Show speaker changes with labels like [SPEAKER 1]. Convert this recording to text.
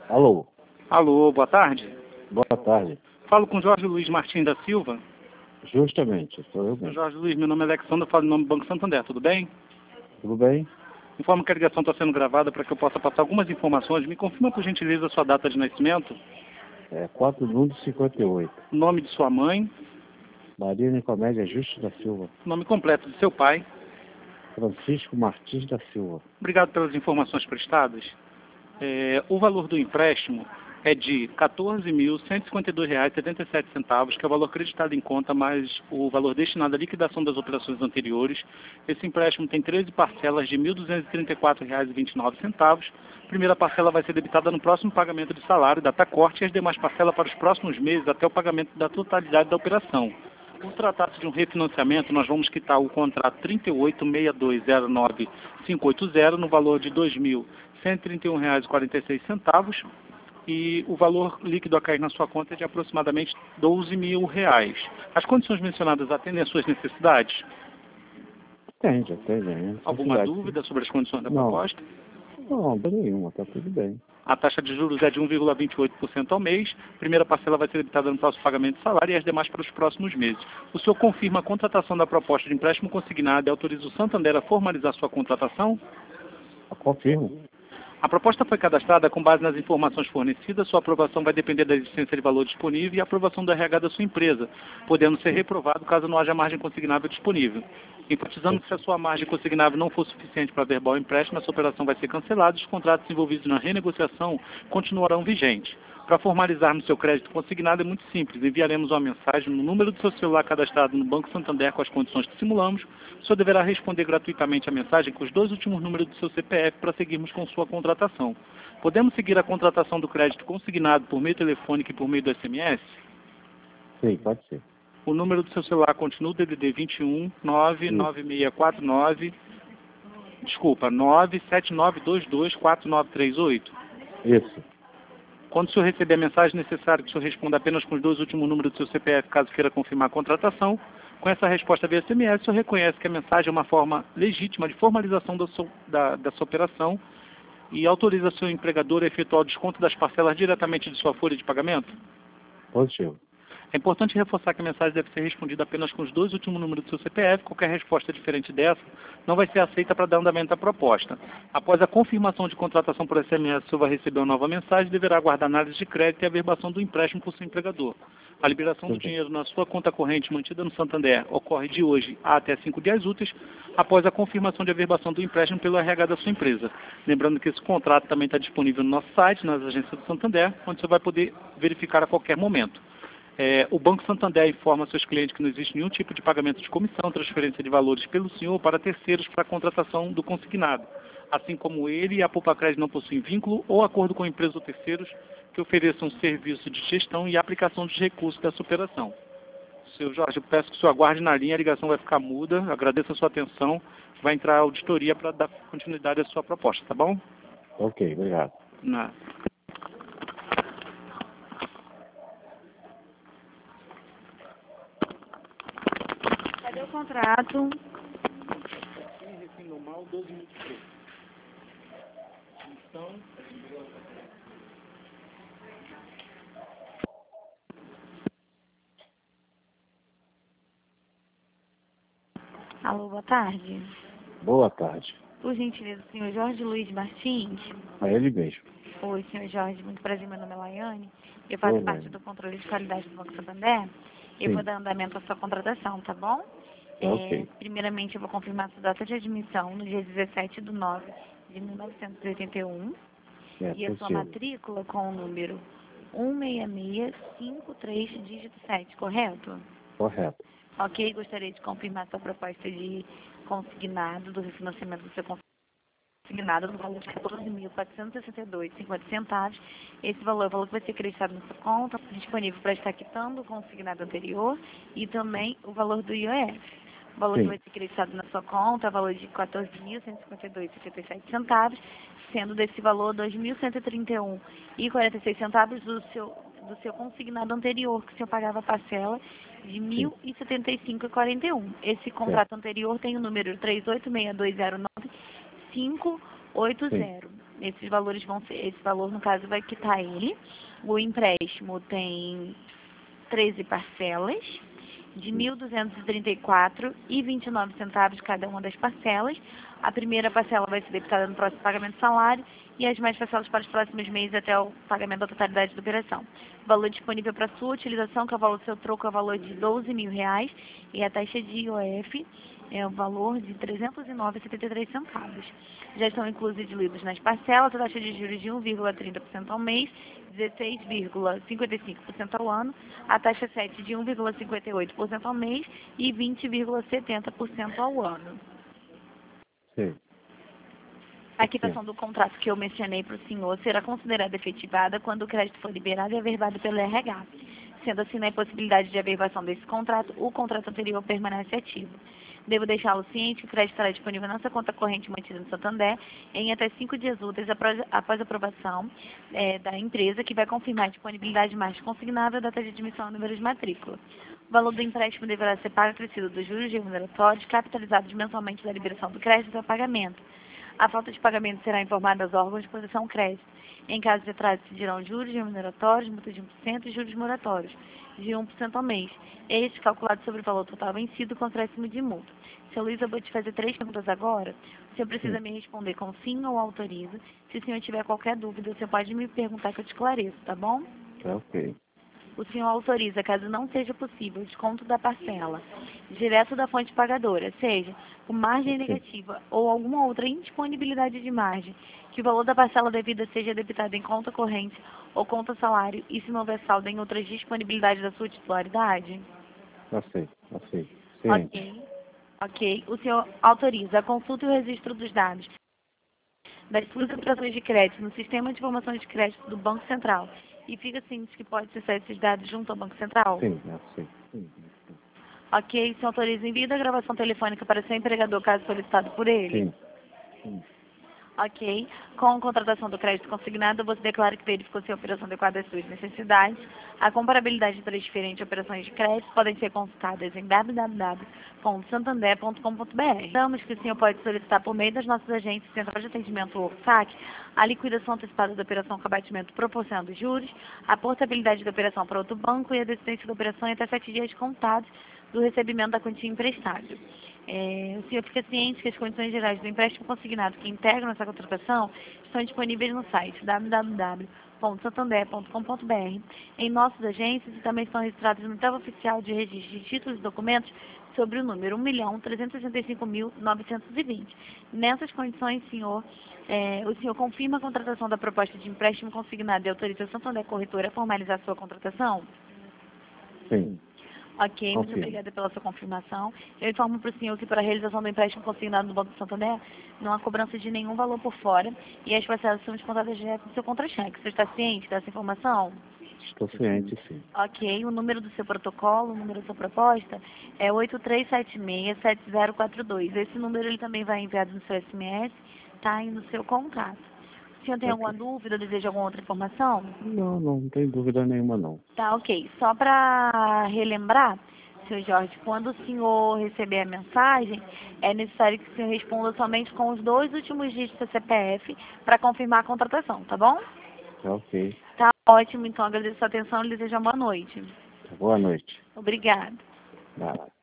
[SPEAKER 1] Alô,
[SPEAKER 2] Alô, boa tarde.
[SPEAKER 1] boa tarde.
[SPEAKER 2] Falo com Jorge Luiz Martins da Silva.
[SPEAKER 1] Justamente, sou eu mesmo.
[SPEAKER 2] Jorge Luiz, meu nome é Alexandre, eu falo em nome do Banco Santander, tudo bem?
[SPEAKER 1] Tudo bem?
[SPEAKER 2] Informo que a ligação está sendo gravada para que eu possa passar algumas informações. Me confirma, por gentileza, a sua data de nascimento,
[SPEAKER 1] 4 de 1 de 58.
[SPEAKER 2] o nome de sua mãe,
[SPEAKER 1] Maria Nicomédia Justo da Silva.
[SPEAKER 2] o nome completo de seu pai.
[SPEAKER 1] Francisco Martins da Silva.
[SPEAKER 2] Obrigado pelas informações prestadas. O valor do empréstimo é de R$ 14.152,77, que é o valor acreditado em conta, mais o valor destinado à liquidação das operações anteriores. Esse empréstimo tem 13 parcelas de R$ 1.234,29. A primeira parcela vai ser debitada no próximo pagamento de salário, data corte, e as demais parcelas para os próximos meses até o pagamento da totalidade da operação. Por tratar-se de um refinanciamento, nós vamos quitar o contrato 38.6209.580 no valor de R$ 2.131,46 e o valor líquido a cair na sua conta é de aproximadamente R$ 12.000. As condições mencionadas atendem às suas necessidades?
[SPEAKER 1] Atende.
[SPEAKER 2] Alguma dúvida sobre as condições da proposta?
[SPEAKER 1] Não, nenhuma, tá tudo bem.
[SPEAKER 2] A taxa de juros é de 1,28% ao mês. A primeira parcela vai ser debitada no próximo pagamento de salário e as demais para os próximos meses. O senhor confirma a contratação da proposta de empréstimo consignado e autoriza o Santander a formalizar sua contratação?
[SPEAKER 1] Eu confirmo.
[SPEAKER 2] A proposta foi cadastrada com base nas informações fornecidas. Sua aprovação vai depender da existência de valor disponível e a aprovação do RH da sua empresa, podendo ser reprovado caso não haja margem consignável disponível. Enfatizando que se a sua margem consignável não for suficiente para averbar o empréstimo, essa operação vai ser cancelada e os contratos envolvidos na renegociação continuarão vigentes. Para formalizarmos seu crédito consignado é muito simples. Enviaremos uma mensagem no número do seu celular cadastrado no Banco Santander com as condições que simulamos. O senhor deverá responder gratuitamente a mensagem com os 2 últimos números do seu CPF para seguirmos com sua contratação. Podemos seguir a contratação do crédito consignado por meio telefônico e por meio do SMS?
[SPEAKER 1] Sim, pode ser.
[SPEAKER 2] O número do seu celular continua o DDD 21 99649 979224938.
[SPEAKER 1] Isso.
[SPEAKER 2] Quando o senhor receber a mensagem, é necessário que o senhor responda apenas com os 2 últimos números do seu CPF, caso queira confirmar a contratação. Com essa resposta via SMS, o senhor reconhece que a mensagem é uma forma legítima de formalização da sua operação e autoriza seu empregador a efetuar o desconto das parcelas diretamente de sua folha de pagamento?
[SPEAKER 1] Positivo.
[SPEAKER 2] É importante reforçar que a mensagem deve ser respondida apenas com os 2 últimos números do seu CPF. Qualquer resposta diferente dessa não vai ser aceita para dar andamento à proposta. Após a confirmação de contratação por SMS, o senhor vai receber uma nova mensagem e deverá aguardar análise de crédito e averbação do empréstimo por seu empregador. A liberação do dinheiro na sua conta corrente mantida no Santander ocorre de hoje a até 5 dias úteis após a confirmação de averbação do empréstimo pelo RH da sua empresa. Lembrando que esse contrato também está disponível no nosso site, nas agências do Santander, onde você vai poder verificar a qualquer momento. O Banco Santander informa seus clientes que não existe nenhum tipo de pagamento de comissão, transferência de valores pelo senhor para terceiros para a contratação do consignado, assim como ele e a Poupa-Crédito não possuem vínculo ou acordo com empresas ou terceiros que ofereçam serviço de gestão e aplicação dos recursos dessa operação. Seu Jorge, eu peço que o senhor aguarde na linha, a ligação vai ficar muda, agradeço a sua atenção, vai entrar a auditoria para dar continuidade à sua proposta, tá bom?
[SPEAKER 1] Ok, obrigado.
[SPEAKER 2] Nada.
[SPEAKER 3] Cadê o contrato?
[SPEAKER 2] Normal, 12 minutos. Então,
[SPEAKER 3] Alô, boa tarde.
[SPEAKER 1] Boa tarde.
[SPEAKER 3] Por gentileza, o senhor Jorge Luiz Martins.
[SPEAKER 1] A ele mesmo.
[SPEAKER 3] Oi, senhor Jorge, muito prazer, meu nome é Laiane. Eu faço parte do controle de qualidade do Banco Santander. Eu vou dar andamento à sua contratação, tá bom?
[SPEAKER 1] Ok.
[SPEAKER 3] Primeiramente, eu vou confirmar sua data de admissão no dia 17/9/1981. E a sua matrícula com o número 16653, dígito 7, correto?
[SPEAKER 1] Correto.
[SPEAKER 3] Ok, gostaria de confirmar sua proposta de consignado, do refinanciamento do seu consignado, no valor de R$ 14.462,50. Esse valor é o valor que vai ser acreditado na sua conta, disponível para estar quitando o consignado anterior e também o valor do IOF. O valor que vai ser acreditado na sua conta é o valor de R$ 14.152,57, sendo desse valor R$ 2.131,46 do seu consignado anterior, que o senhor pagava a parcela de R$ 1.075,41. Esse contrato anterior tem o número 386209.580. Esses valores vão ser, esse valor, no caso, vai quitar ele. O empréstimo tem 13 parcelas de R$ 1.234,29 cada uma das parcelas. A primeira parcela vai ser debitada no próximo pagamento do salário e as mais parcelas para os próximos meses até o pagamento da totalidade da operação. O valor disponível para sua utilização, que é o valor do seu troco, é o valor de R$ 12.000 e a taxa de IOF é o valor de R$ 309,73. Já estão inclusos e diluídos nas parcelas a taxa de juros de 1,30% ao mês, 16,55% ao ano, a taxa 7 de 1,58% ao mês e 20,70% ao ano.
[SPEAKER 1] Sim.
[SPEAKER 3] A quitação do contrato que eu mencionei para o senhor será considerada efetivada quando o crédito for liberado e averbado pelo RH. Sendo assim, na impossibilidade de averbação desse contrato, o contrato anterior permanece ativo. Devo deixá-lo ciente que o crédito estará disponível na sua conta corrente mantida no Santander em até 5 dias úteis após a aprovação da empresa, que vai confirmar a disponibilidade de margem consignável, data de admissão e número de matrícula. O valor do empréstimo deverá ser pago acrescido dos juros remuneratórios capitalizados mensalmente da liberação do crédito ao pagamento. A falta de pagamento será informada aos órgãos de proteção ao crédito. Em caso de atraso, decidirão juros remuneratórios, multa de 1% e juros moratórios, de 1% ao mês. Este calculado sobre o valor total vencido com acréscimo de multa. Se a Luísa, eu vou te fazer 3 perguntas agora. O senhor precisa me responder com sim ou autoriza. Se o senhor tiver qualquer dúvida, você pode me perguntar que eu te esclareço, tá bom?
[SPEAKER 1] Tá ok.
[SPEAKER 3] O senhor autoriza, caso não seja possível, o desconto da parcela direto da fonte pagadora, seja com margem negativa ou alguma outra indisponibilidade de margem, que o valor da parcela devida seja debitado em conta corrente ou conta salário e se não houver saldo em outras disponibilidades da sua titularidade?
[SPEAKER 1] Aceito. Sim.
[SPEAKER 3] Ok. O senhor autoriza a consulta e o registro dos dados das suas operações de crédito no Sistema de Informações de Crédito do Banco Central e fica ciente que pode acessar esses dados junto ao Banco Central?
[SPEAKER 1] Sim, aceito.
[SPEAKER 3] Ok, o senhor autoriza o envio da gravação telefônica para seu empregador, caso solicitado por ele?
[SPEAKER 1] Sim.
[SPEAKER 3] Ok. Com a contratação do crédito consignado, você declara que verificou se a operação adequada às suas necessidades. A comparabilidade entre as diferentes operações de crédito podem ser consultadas em www.santander.com.br. Lembramos que o senhor pode solicitar por meio das nossas agências Central de Atendimento ou SAC a liquidação antecipada da operação com abatimento proporcionando juros, a portabilidade da operação para outro banco e a desistência da operação em até 7 dias contados do recebimento da quantia emprestada. O senhor fica ciente que as condições gerais do empréstimo consignado que integram essa contratação estão disponíveis no site www.santander.com.br, em nossas agências e também estão registradas no tab oficial de registro de títulos e documentos sobre o número 1.365.920. Nessas condições, o senhor confirma a contratação da proposta de empréstimo consignado e autoriza a Santander Corretora a formalizar sua contratação?
[SPEAKER 1] Sim.
[SPEAKER 3] Ok, muito obrigada pela sua confirmação. Eu informo para o senhor que para a realização do empréstimo consignado no Banco do Santander, não há cobrança de nenhum valor por fora e as parcelas são descontadas direto do seu contra-cheque. Você está ciente dessa informação?
[SPEAKER 1] Estou ciente, sim.
[SPEAKER 3] Ok, o número do seu protocolo, o número da sua proposta é 8376-7042. Esse número ele também vai enviado no seu SMS, tá? E no seu contato. O senhor tem alguma dúvida ou deseja alguma outra informação?
[SPEAKER 1] Não tem dúvida nenhuma, não.
[SPEAKER 3] Tá, ok. Só para relembrar, senhor Jorge, quando o senhor receber a mensagem, é necessário que o senhor responda somente com os 2 últimos dígitos do CPF para confirmar a contratação, tá bom?
[SPEAKER 1] Tá ok.
[SPEAKER 3] Tá ótimo, então agradeço a sua atenção e desejo uma boa noite.
[SPEAKER 1] Boa noite.
[SPEAKER 3] Obrigada.
[SPEAKER 1] Nada.